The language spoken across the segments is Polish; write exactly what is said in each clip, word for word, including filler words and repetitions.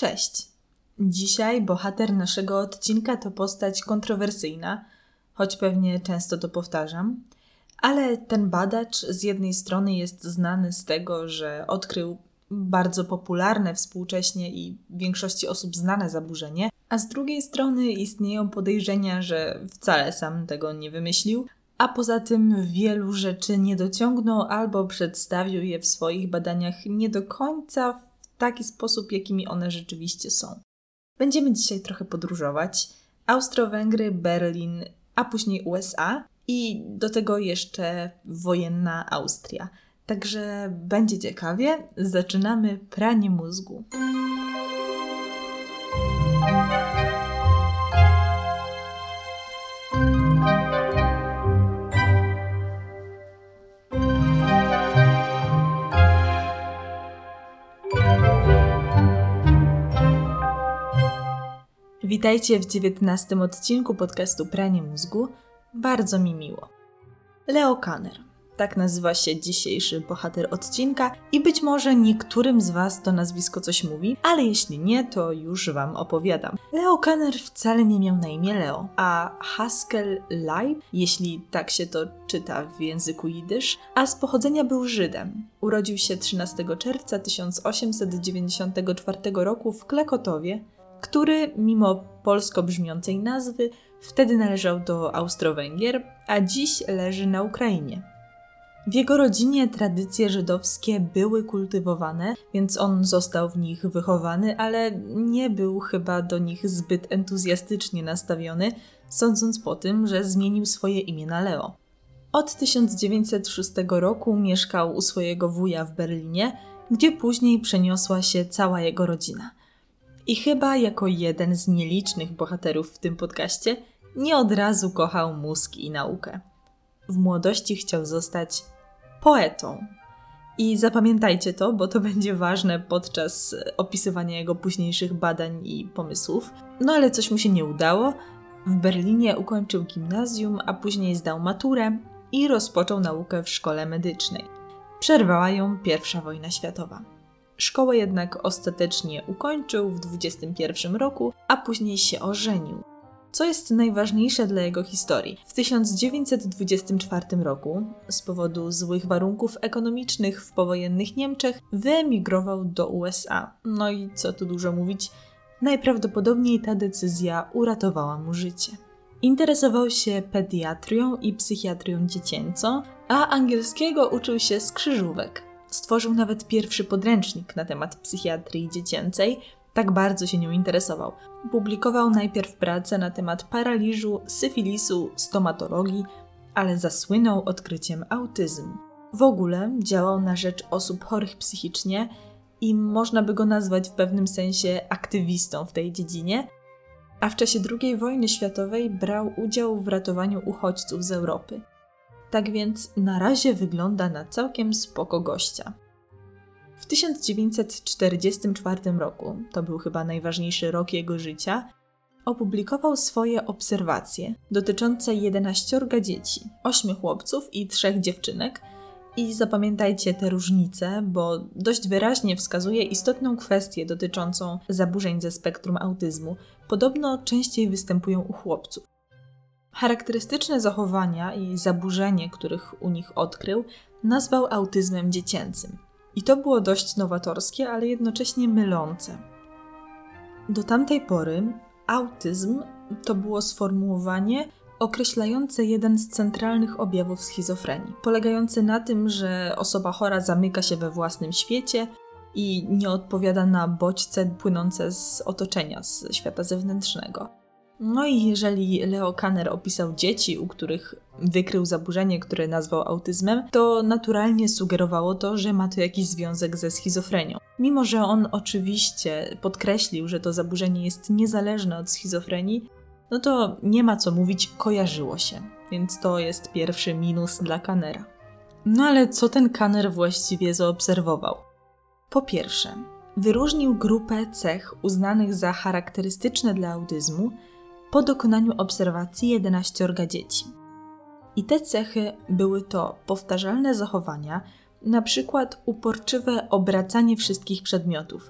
Cześć! Dzisiaj bohater naszego odcinka to postać kontrowersyjna, choć pewnie często to powtarzam, ale ten badacz z jednej strony jest znany z tego, że odkrył bardzo popularne współcześnie i większości osób znane zaburzenie, a z drugiej strony istnieją podejrzenia, że wcale sam tego nie wymyślił, a poza tym wielu rzeczy nie dociągnął albo przedstawił je w swoich badaniach nie do końca w taki sposób, jakimi one rzeczywiście są. Będziemy dzisiaj trochę podróżować. Austro-Węgry, Berlin, a później U S A i do tego jeszcze wojenna Austria. Także będzie ciekawie. Zaczynamy pranie mózgu. Witajcie w dziewiętnastym odcinku podcastu Pranie mózgu. Bardzo mi miło. Leo Kanner. Tak nazywa się dzisiejszy bohater odcinka i być może niektórym z Was to nazwisko coś mówi, ale jeśli nie, to już Wam opowiadam. Leo Kanner wcale nie miał na imię Leo, a Haskell Leib, jeśli tak się to czyta w języku jidysz, a z pochodzenia był Żydem. Urodził się trzynastego czerwca tysiąc osiemset dziewięćdziesiątego czwartego roku w Klekotowie, który mimo polsko brzmiącej nazwy wtedy należał do Austro-Węgier, a dziś leży na Ukrainie. W jego rodzinie tradycje żydowskie były kultywowane, więc on został w nich wychowany, ale nie był chyba do nich zbyt entuzjastycznie nastawiony, sądząc po tym, że zmienił swoje imię na Leo. Od tysiąc dziewięćset szóstego roku mieszkał u swojego wuja w Berlinie, gdzie później przeniosła się cała jego rodzina. I chyba jako jeden z nielicznych bohaterów w tym podcaście nie od razu kochał mózg i naukę. W młodości chciał zostać poetą. I zapamiętajcie to, bo to będzie ważne podczas opisywania jego późniejszych badań i pomysłów. No ale coś mu się nie udało. W Berlinie ukończył gimnazjum, a później zdał maturę i rozpoczął naukę w szkole medycznej. Przerwała ją pierwsza wojna światowa. Szkołę jednak ostatecznie ukończył w dwudziestym pierwszym roku, a później się ożenił. Co jest najważniejsze dla jego historii? W tysiąc dziewięćset dwudziestym czwartym roku, z powodu złych warunków ekonomicznych w powojennych Niemczech, wyemigrował do U S A. No i co tu dużo mówić, najprawdopodobniej ta decyzja uratowała mu życie. Interesował się pediatrią i psychiatrią dziecięcą, a angielskiego uczył się z krzyżówek. Stworzył nawet pierwszy podręcznik na temat psychiatrii dziecięcej, tak bardzo się nią interesował. Publikował najpierw pracę na temat paraliżu, syfilisu, stomatologii, ale zasłynął odkryciem autyzmu. W ogóle działał na rzecz osób chorych psychicznie i można by go nazwać w pewnym sensie aktywistą w tej dziedzinie, a w czasie drugiej wojny światowej brał udział w ratowaniu uchodźców z Europy. Tak więc na razie wygląda na całkiem spoko gościa. W tysiąc dziewięćset czterdziestym czwartym roku, to był chyba najważniejszy rok jego życia, opublikował swoje obserwacje dotyczące jedenaściorga dzieci, ośmiu chłopców i trzech dziewczynek. I zapamiętajcie te różnice, bo dość wyraźnie wskazuje istotną kwestię dotyczącą zaburzeń ze spektrum autyzmu. Podobno częściej występują u chłopców. Charakterystyczne zachowania i zaburzenie, których u nich odkrył, nazwał autyzmem dziecięcym. I to było dość nowatorskie, ale jednocześnie mylące. Do tamtej pory autyzm to było sformułowanie określające jeden z centralnych objawów schizofrenii, polegający na tym, że osoba chora zamyka się we własnym świecie i nie odpowiada na bodźce płynące z otoczenia, z świata zewnętrznego. No i jeżeli Leo Kanner opisał dzieci, u których wykrył zaburzenie, które nazwał autyzmem, to naturalnie sugerowało to, że ma to jakiś związek ze schizofrenią. Mimo że on oczywiście podkreślił, że to zaburzenie jest niezależne od schizofrenii, no to nie ma co mówić, kojarzyło się. Więc to jest pierwszy minus dla Kannera. No ale co ten Kanner właściwie zaobserwował? Po pierwsze, wyróżnił grupę cech uznanych za charakterystyczne dla autyzmu po dokonaniu obserwacji jedenaściorga dzieci. I te cechy były to powtarzalne zachowania, na przykład uporczywe obracanie wszystkich przedmiotów,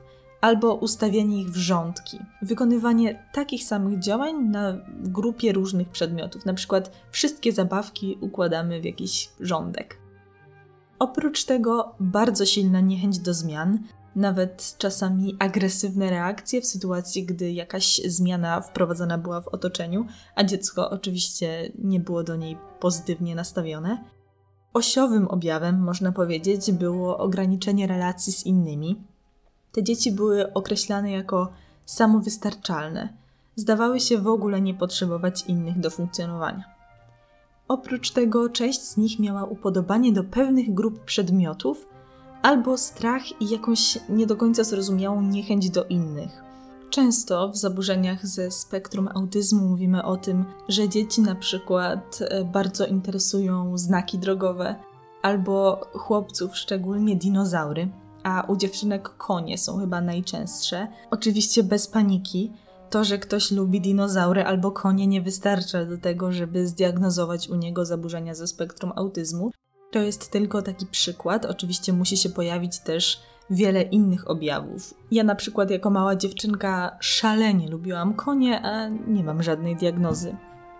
albo ustawianie ich w rządki. Wykonywanie takich samych działań na grupie różnych przedmiotów. Na przykład wszystkie zabawki układamy w jakiś rządek. Oprócz tego bardzo silna niechęć do zmian, nawet czasami agresywne reakcje w sytuacji, gdy jakaś zmiana wprowadzana była w otoczeniu, a dziecko oczywiście nie było do niej pozytywnie nastawione. Osiowym objawem, można powiedzieć, było ograniczenie relacji z innymi. Te dzieci były określane jako samowystarczalne. Zdawały się w ogóle nie potrzebować innych do funkcjonowania. Oprócz tego część z nich miała upodobanie do pewnych grup przedmiotów albo strach i jakąś nie do końca zrozumiałą niechęć do innych. Często w zaburzeniach ze spektrum autyzmu mówimy o tym, że dzieci na przykład bardzo interesują znaki drogowe albo chłopców szczególnie dinozaury, a u dziewczynek konie są chyba najczęstsze. Oczywiście bez paniki. To, że ktoś lubi dinozaury albo konie nie wystarcza do tego, żeby zdiagnozować u niego zaburzenia ze spektrum autyzmu. To jest tylko taki przykład. Oczywiście musi się pojawić też wiele innych objawów. Ja na przykład jako mała dziewczynka szalenie lubiłam konie, a nie mam żadnej diagnozy.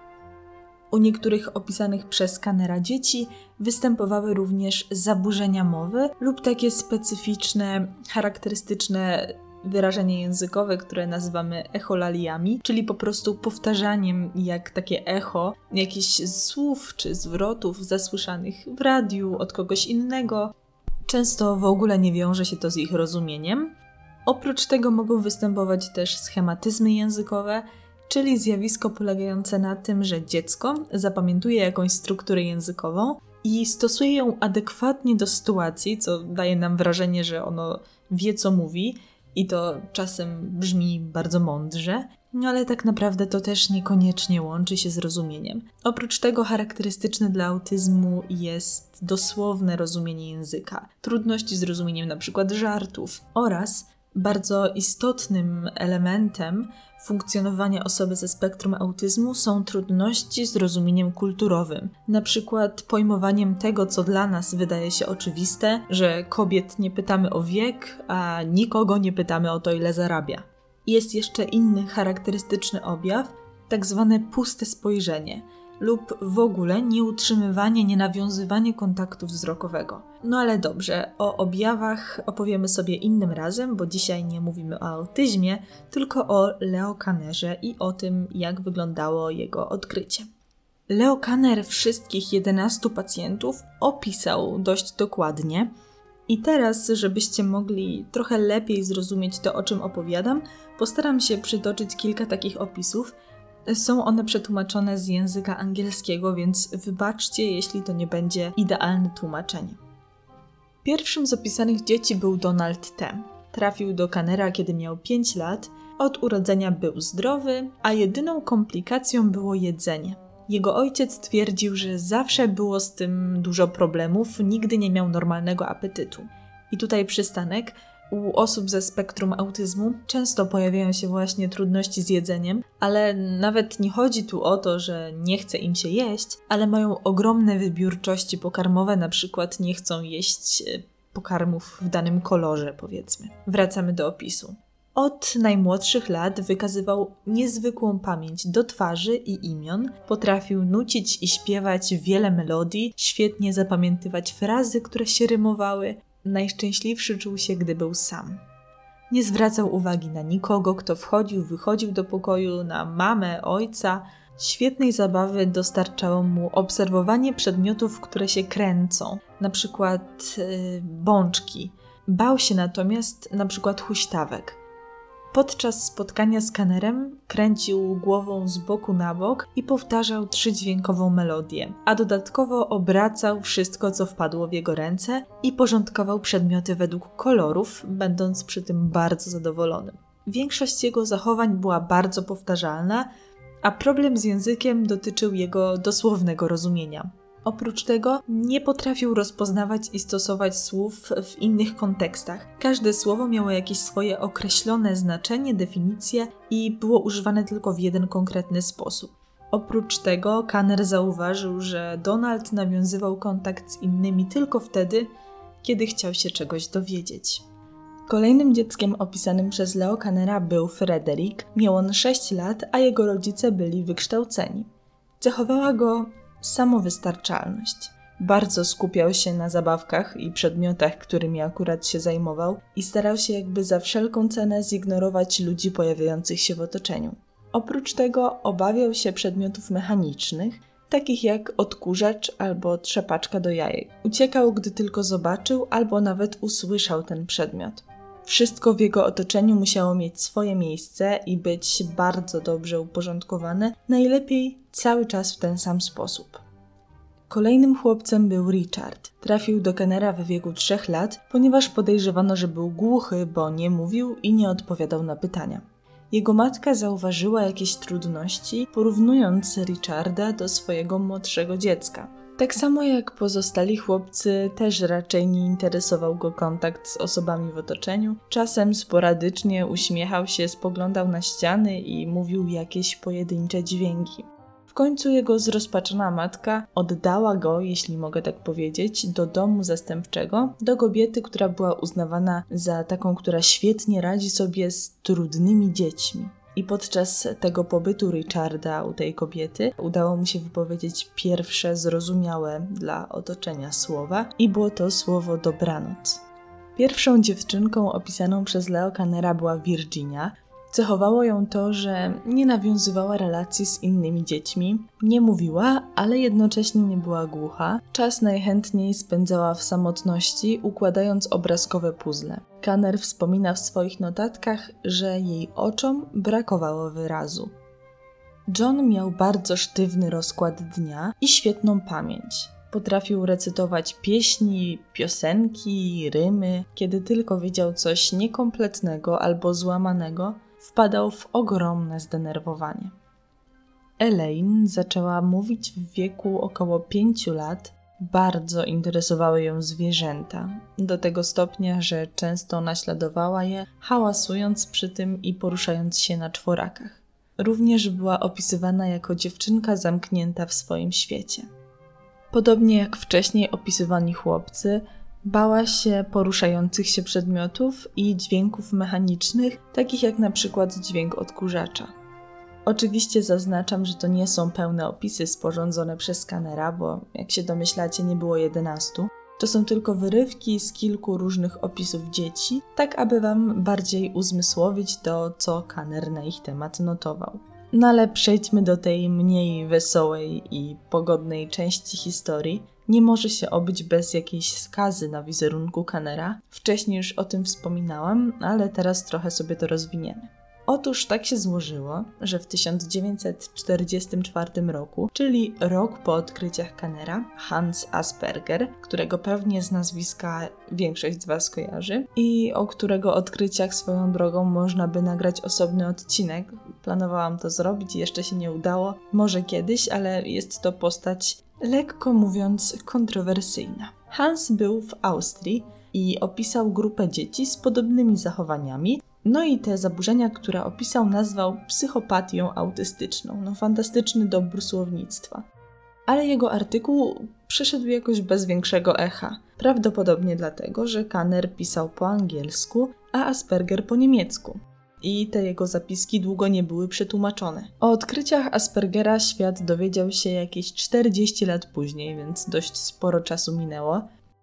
U niektórych opisanych przez Kannera dzieci występowały również zaburzenia mowy lub takie specyficzne, charakterystyczne wyrażenie językowe, które nazywamy echolaliami, czyli po prostu powtarzaniem jak takie echo jakichś słów czy zwrotów zasłyszanych w radiu od kogoś innego. Często w ogóle nie wiąże się to z ich rozumieniem. Oprócz tego mogą występować też schematyzmy językowe, czyli zjawisko polegające na tym, że dziecko zapamiętuje jakąś strukturę językową i stosuje ją adekwatnie do sytuacji, co daje nam wrażenie, że ono wie, co mówi, i to czasem brzmi bardzo mądrze, no ale tak naprawdę to też niekoniecznie łączy się z rozumieniem. Oprócz tego charakterystyczne dla autyzmu jest dosłowne rozumienie języka, trudności z rozumieniem np. żartów oraz bardzo istotnym elementem funkcjonowania osoby ze spektrum autyzmu są trudności z rozumieniem kulturowym. Na przykład pojmowaniem tego, co dla nas wydaje się oczywiste, że kobiet nie pytamy o wiek, a nikogo nie pytamy o to, ile zarabia. Jest jeszcze inny charakterystyczny objaw, tak zwane puste spojrzenie lub w ogóle nieutrzymywanie, nienawiązywanie kontaktu wzrokowego. No ale dobrze, o objawach opowiemy sobie innym razem, bo dzisiaj nie mówimy o autyzmie, tylko o Leo Kannerze i o tym, jak wyglądało jego odkrycie. Leo Kanner wszystkich jedenastu pacjentów opisał dość dokładnie i teraz, żebyście mogli trochę lepiej zrozumieć to, o czym opowiadam, postaram się przytoczyć kilka takich opisów. Są one przetłumaczone z języka angielskiego, więc wybaczcie, jeśli to nie będzie idealne tłumaczenie. Pierwszym z opisanych dzieci był Donald T. Trafił do Kannera, kiedy miał pięć lat. Od urodzenia był zdrowy, a jedyną komplikacją było jedzenie. Jego ojciec twierdził, że zawsze było z tym dużo problemów, nigdy nie miał normalnego apetytu. I tutaj przystanek. U osób ze spektrum autyzmu często pojawiają się właśnie trudności z jedzeniem, ale nawet nie chodzi tu o to, że nie chce im się jeść, ale mają ogromne wybiórczości pokarmowe, na przykład nie chcą jeść pokarmów w danym kolorze, powiedzmy. Wracamy do opisu. Od najmłodszych lat wykazywał niezwykłą pamięć do twarzy i imion, potrafił nucić i śpiewać wiele melodii, świetnie zapamiętywać frazy, które się rymowały. Najszczęśliwszy czuł się, gdy był sam. Nie zwracał uwagi na nikogo, kto wchodził, wychodził do pokoju, na mamę, ojca. Świetnej zabawy dostarczało mu obserwowanie przedmiotów, które się kręcą, na przykład yy, bączki. Bał się natomiast na przykład huśtawek. Podczas spotkania z Kannerem kręcił głową z boku na bok i powtarzał trzydźwiękową melodię, a dodatkowo obracał wszystko, co wpadło w jego ręce i porządkował przedmioty według kolorów, będąc przy tym bardzo zadowolonym. Większość jego zachowań była bardzo powtarzalna, a problem z językiem dotyczył jego dosłownego rozumienia. Oprócz tego nie potrafił rozpoznawać i stosować słów w innych kontekstach. Każde słowo miało jakieś swoje określone znaczenie, definicję i było używane tylko w jeden konkretny sposób. Oprócz tego Kanner zauważył, że Donald nawiązywał kontakt z innymi tylko wtedy, kiedy chciał się czegoś dowiedzieć. Kolejnym dzieckiem opisanym przez Leo Kannera był Frederick. Miał on sześć lat, a jego rodzice byli wykształceni. Cechowała go samowystarczalność. Bardzo skupiał się na zabawkach i przedmiotach, którymi akurat się zajmował i starał się jakby za wszelką cenę zignorować ludzi pojawiających się w otoczeniu. Oprócz tego obawiał się przedmiotów mechanicznych, takich jak odkurzacz albo trzepaczka do jajek. Uciekał, gdy tylko zobaczył albo nawet usłyszał ten przedmiot. Wszystko w jego otoczeniu musiało mieć swoje miejsce i być bardzo dobrze uporządkowane, najlepiej cały czas w ten sam sposób. Kolejnym chłopcem był Richard. Trafił do Kannera w wieku trzech lat, ponieważ podejrzewano, że był głuchy, bo nie mówił i nie odpowiadał na pytania. Jego matka zauważyła jakieś trudności, porównując Richarda do swojego młodszego dziecka. Tak samo jak pozostali chłopcy, też raczej nie interesował go kontakt z osobami w otoczeniu. Czasem sporadycznie uśmiechał się, spoglądał na ściany i mówił jakieś pojedyncze dźwięki. W końcu jego zrozpaczona matka oddała go, jeśli mogę tak powiedzieć, do domu zastępczego, do kobiety, która była uznawana za taką, która świetnie radzi sobie z trudnymi dziećmi. I podczas tego pobytu Richarda u tej kobiety udało mu się wypowiedzieć pierwsze zrozumiałe dla otoczenia słowa i było to słowo dobranoc. Pierwszą dziewczynką opisaną przez Leo Kannera była Virginia. Cechowało ją to, że nie nawiązywała relacji z innymi dziećmi, nie mówiła, ale jednocześnie nie była głucha. Czas najchętniej spędzała w samotności, układając obrazkowe puzzle. Kanner wspomina w swoich notatkach, że jej oczom brakowało wyrazu. John miał bardzo sztywny rozkład dnia i świetną pamięć. Potrafił recytować pieśni, piosenki, rymy. Kiedy tylko widział coś niekompletnego albo złamanego, wpadał w ogromne zdenerwowanie. Elaine zaczęła mówić w wieku około pięciu lat. Bardzo interesowały ją zwierzęta, do tego stopnia, że często naśladowała je, hałasując przy tym i poruszając się na czworakach. Również była opisywana jako dziewczynka zamknięta w swoim świecie. Podobnie jak wcześniej opisywani chłopcy, bała się poruszających się przedmiotów i dźwięków mechanicznych, takich jak na przykład dźwięk odkurzacza. Oczywiście zaznaczam, że to nie są pełne opisy sporządzone przez Kannera, bo jak się domyślacie nie było jedenastu. To są tylko wyrywki z kilku różnych opisów dzieci, tak aby wam bardziej uzmysłowić to, co Kanner na ich temat notował. No ale przejdźmy do tej mniej wesołej i pogodnej części historii. Nie może się obyć bez jakiejś skazy na wizerunku Kannera. Wcześniej już o tym wspominałam, ale teraz trochę sobie to rozwiniemy. Otóż tak się złożyło, że w tysiąc dziewięćset czterdziestym czwartym roku, czyli rok po odkryciach Kannera, Hans Asperger, którego pewnie z nazwiska większość z was kojarzy i o którego odkryciach swoją drogą można by nagrać osobny odcinek. Planowałam to zrobić i jeszcze się nie udało. Może kiedyś, ale jest to postać lekko mówiąc kontrowersyjna. Hans był w Austrii i opisał grupę dzieci z podobnymi zachowaniami. No i te zaburzenia, które opisał, nazwał psychopatią autystyczną. No fantastyczny dobór słownictwa. Ale jego artykuł przyszedł jakoś bez większego echa. Prawdopodobnie dlatego, że Kanner pisał po angielsku, a Asperger po niemiecku. I te jego zapiski długo nie były przetłumaczone. O odkryciach Aspergera świat dowiedział się jakieś czterdzieści lat później, więc dość sporo czasu minęło.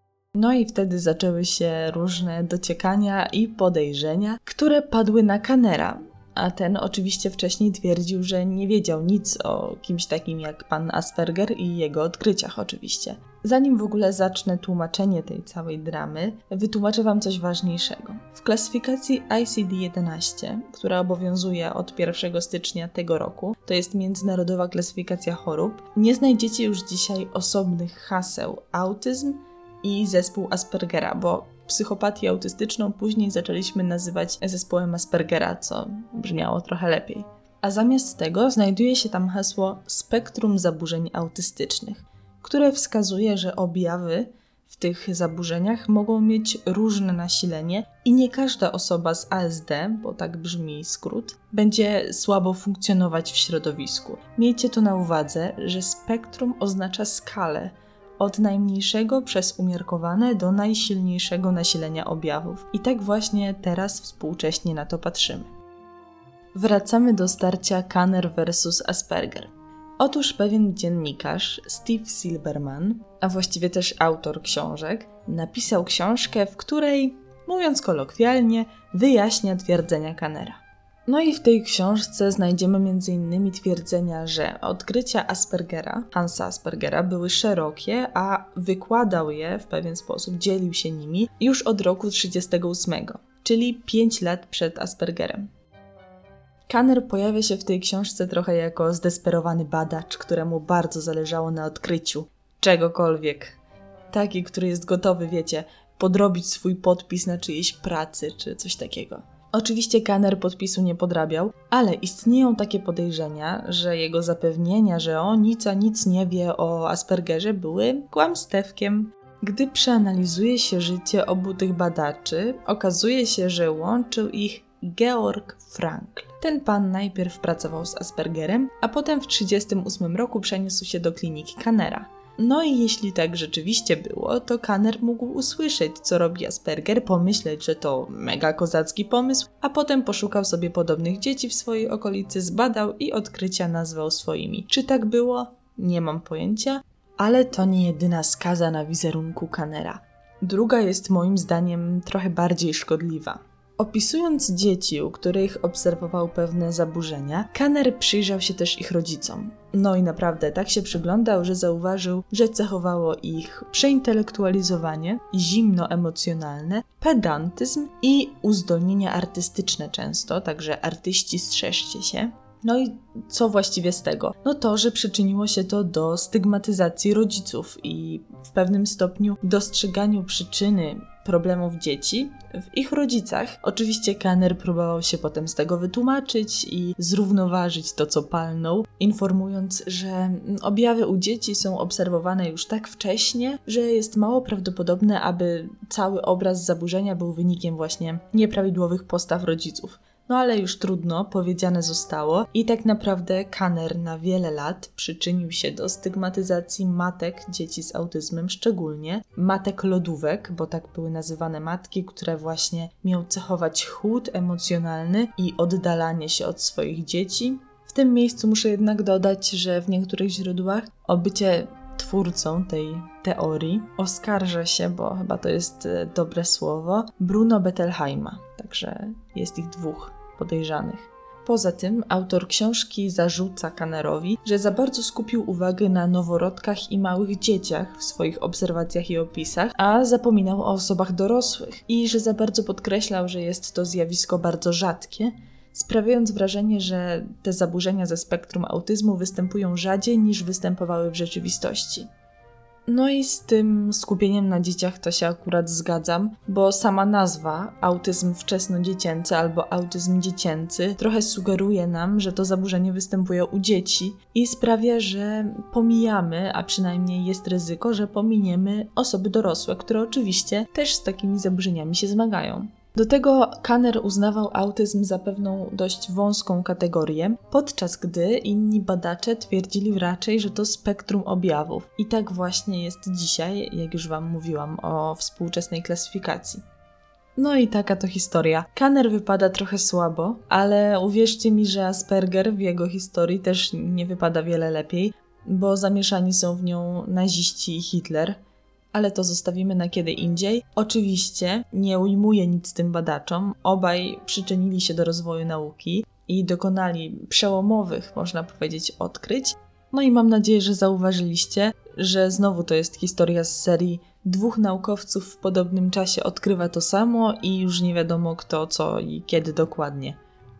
No i wtedy zaczęły się różne dociekania i podejrzenia, które padły na Kannera, a ten oczywiście wcześniej twierdził, że nie wiedział nic o kimś takim jak pan Asperger i jego odkryciach oczywiście. Zanim w ogóle zacznę tłumaczenie tej całej dramy, wytłumaczę wam coś ważniejszego. W klasyfikacji I C D jedenaście, która obowiązuje od pierwszego stycznia tego roku, to jest Międzynarodowa Klasyfikacja Chorób, nie znajdziecie już dzisiaj osobnych haseł autyzm i zespół Aspergera, bo psychopatię autystyczną później zaczęliśmy nazywać zespołem Aspergera, co brzmiało trochę lepiej. A zamiast tego znajduje się tam hasło spektrum zaburzeń autystycznych, które wskazuje, że objawy w tych zaburzeniach mogą mieć różne nasilenie i nie każda osoba z A S D, bo tak brzmi skrót, będzie słabo funkcjonować w środowisku. Miejcie to na uwadze, że spektrum oznacza skalę, od najmniejszego przez umiarkowane do najsilniejszego nasilenia objawów. I tak właśnie teraz współcześnie na to patrzymy. Wracamy do starcia Kanner versus Asperger. Otóż pewien dziennikarz, Steve Silberman, a właściwie też autor książek, napisał książkę, w której, mówiąc kolokwialnie, wyjaśnia twierdzenia Kannera. No i w tej książce znajdziemy między innymi twierdzenia, że odkrycia Aspergera, Hansa Aspergera, były szerokie, a wykładał je w pewien sposób, dzielił się nimi już od roku trzydziestego ósmego, czyli pięć lat przed Aspergerem. Kanner pojawia się w tej książce trochę jako zdesperowany badacz, któremu bardzo zależało na odkryciu czegokolwiek. Taki, który jest gotowy, wiecie, podrobić swój podpis na czyjejś pracy czy coś takiego. Oczywiście Kanner podpisu nie podrabiał, ale istnieją takie podejrzenia, że jego zapewnienia, że on nic a nic nie wie o Aspergerze, były kłamstewkiem. Gdy przeanalizuje się życie obu tych badaczy, okazuje się, że łączył ich Georg Frankl. Ten pan najpierw pracował z Aspergerem, a potem w trzydziestym ósmym roku przeniósł się do kliniki Kannera. No i jeśli tak rzeczywiście było, to Kanner mógł usłyszeć, co robi Asperger, pomyśleć, że to mega kozacki pomysł, a potem poszukał sobie podobnych dzieci w swojej okolicy, zbadał i odkrycia nazwał swoimi. Czy tak było? Nie mam pojęcia, ale to nie jedyna skaza na wizerunku Kannera. Druga jest moim zdaniem trochę bardziej szkodliwa. Opisując dzieci, u których obserwował pewne zaburzenia, Kanner przyjrzał się też ich rodzicom. No i naprawdę tak się przyglądał, że zauważył, że cechowało ich przeintelektualizowanie, zimno emocjonalne, pedantyzm i uzdolnienia artystyczne często, także artyści strzeżcie się. No i co właściwie z tego? No to, że przyczyniło się to do stygmatyzacji rodziców i w pewnym stopniu dostrzeganiu przyczyny problemów dzieci w ich rodzicach. Oczywiście Kanner próbował się potem z tego wytłumaczyć i zrównoważyć to, co palnął, informując, że objawy u dzieci są obserwowane już tak wcześnie, że jest mało prawdopodobne, aby cały obraz zaburzenia był wynikiem właśnie nieprawidłowych postaw rodziców. No ale już trudno, powiedziane zostało i tak naprawdę Kanner na wiele lat przyczynił się do stygmatyzacji matek dzieci z autyzmem, szczególnie matek lodówek, bo tak były nazywane matki, które właśnie miały cechować chłód emocjonalny i oddalanie się od swoich dzieci. W tym miejscu muszę jednak dodać, że w niektórych źródłach o bycie twórcą tej teorii oskarża się, bo chyba to jest dobre słowo, Bruno Bettelheima, także jest ich dwóch podejrzanych. Poza tym autor książki zarzuca Kannerowi, że za bardzo skupił uwagę na noworodkach i małych dzieciach w swoich obserwacjach i opisach, a zapominał o osobach dorosłych i że za bardzo podkreślał, że jest to zjawisko bardzo rzadkie, sprawiając wrażenie, że te zaburzenia ze spektrum autyzmu występują rzadziej niż występowały w rzeczywistości. No i z tym skupieniem na dzieciach to się akurat zgadzam, bo sama nazwa autyzm wczesnodziecięcy albo autyzm dziecięcy trochę sugeruje nam, że to zaburzenie występuje u dzieci i sprawia, że pomijamy, a przynajmniej jest ryzyko, że pominiemy osoby dorosłe, które oczywiście też z takimi zaburzeniami się zmagają. Do tego Kanner uznawał autyzm za pewną dość wąską kategorię, podczas gdy inni badacze twierdzili raczej, że to spektrum objawów. I tak właśnie jest dzisiaj, jak już Wam mówiłam o współczesnej klasyfikacji. No i taka to historia. Kanner wypada trochę słabo, ale uwierzcie mi, że Asperger w jego historii też nie wypada wiele lepiej, bo zamieszani są w nią naziści i Hitler. Ale to zostawimy na kiedy indziej. Oczywiście nie ujmuję nic tym badaczom. Obaj przyczynili się do rozwoju nauki i dokonali przełomowych, można powiedzieć, odkryć. No i mam nadzieję, że zauważyliście, że znowu to jest historia z serii dwóch naukowców w podobnym czasie odkrywa to samo i już nie wiadomo kto, co i kiedy dokładnie.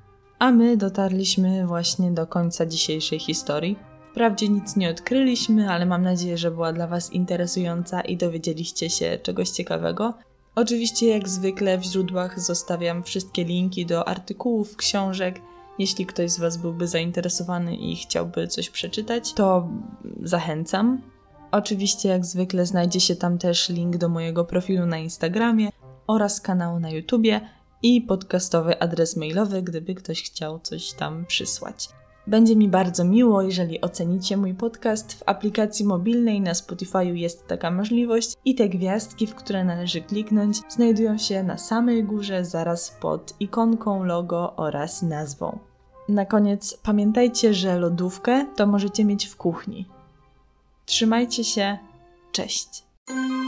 A my dotarliśmy właśnie do końca dzisiejszej historii. Wprawdzie nic nie odkryliśmy, ale mam nadzieję, że była dla Was interesująca i dowiedzieliście się czegoś ciekawego. Oczywiście jak zwykle w źródłach zostawiam wszystkie linki do artykułów, książek. Jeśli ktoś z Was byłby zainteresowany i chciałby coś przeczytać, to zachęcam. Oczywiście jak zwykle znajdzie się tam też link do mojego profilu na Instagramie oraz kanału na YouTubie i podcastowy adres mailowy, gdyby ktoś chciał coś tam przysłać. Będzie mi bardzo miło, jeżeli ocenicie mój podcast. W aplikacji mobilnej na Spotify'u jest taka możliwość i te gwiazdki, w które należy kliknąć, znajdują się na samej górze, zaraz pod ikonką, logo oraz nazwą. Na koniec pamiętajcie, że lodówkę to możecie mieć w kuchni. Trzymajcie się, cześć!